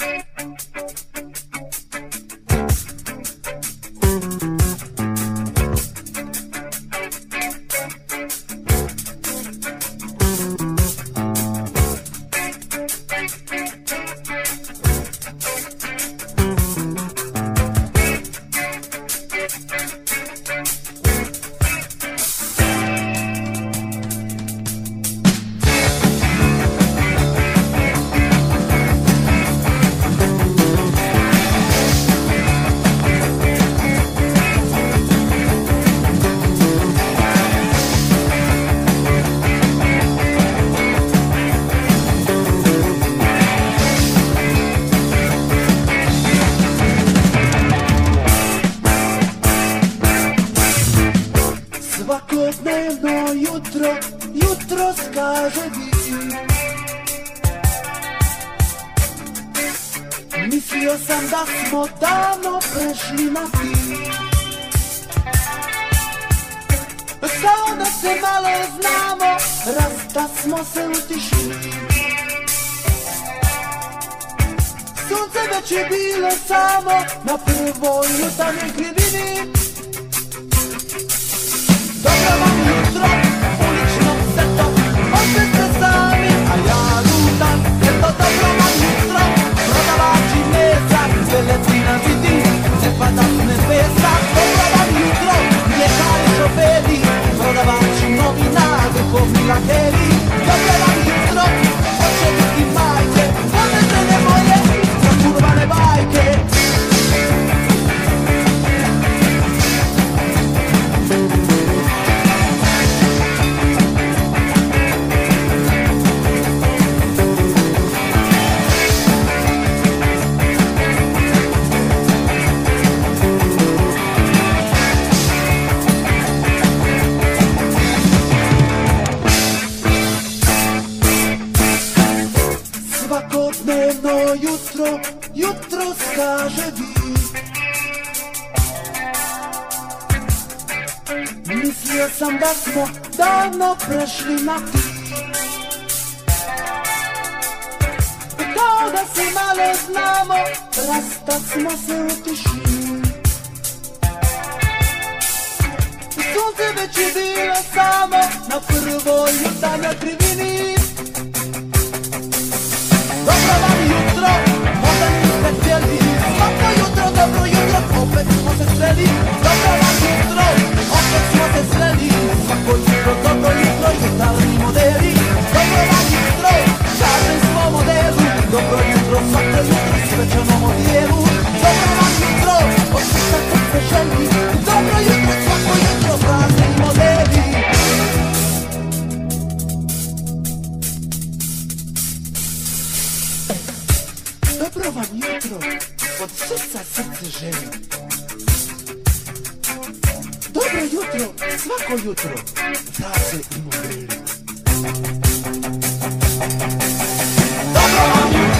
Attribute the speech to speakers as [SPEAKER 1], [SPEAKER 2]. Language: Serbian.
[SPEAKER 1] Svakodnevno jutro skaže vi. Mislio sam da smo davno prešli na ti. Kao da se malo znamo, rastasmo se u tišini. Sunce već je bilo samo na prvoj jutarnjoj krivini. Dobro vam jutro, uličnom setom, opet ste sami, a ja lutam. Eto dobro vam jutro, prodavači mesa, veletrina vidi, ne pada s nebesa. Dobro vam jutro, mljekari šoferi, prodavači novina, vrhovni lakeri. Dobro vam jutro, očevi i majke, one žene moje, zakurvane bajke. Svakodnevno jutro skaže vi. Mislio sam da smo davno prešli na ti. Kao da se malo znamo, rastasmo se u tišini. Sunce već je bilo samo na prvoj jutarnjoj krivini. Dobro vam jutro, možda niste htjeli. Svako jutro, dobro jutro, opet smo se sreli. Dobro vam jutro, opet smo se sreli. Svako jutro, dobro jutro, jutarnji modeli. Dobro vam jutro, kažem svom modelu. Dobro jutro, svako jutro, svečanom odijelu. Dobro vam jutro, od srca kad se želi. Dobro jutro, svako jutro, prazni modeli. Dobro vam jutro, od srca srce želim. Dobro jutro, svako jutro, fraze i modeli. Dobro vam jutro.